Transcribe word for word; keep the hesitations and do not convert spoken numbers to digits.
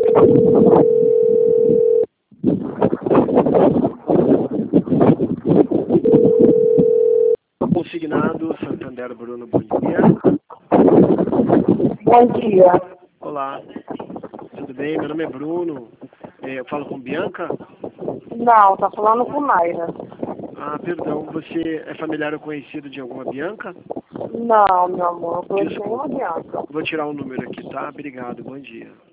Consignado Santander Bruno, bom dia. Bom dia. Olá, tudo bem? Meu nome é Bruno. É, eu falo com Bianca? Não, tá falando com Mayra. Ah, perdão, você é familiar ou conhecido de alguma Bianca? Não, meu amor, eu conheço Desculpa. nenhuma Bianca. Vou tirar o número aqui, tá? Obrigado, bom dia.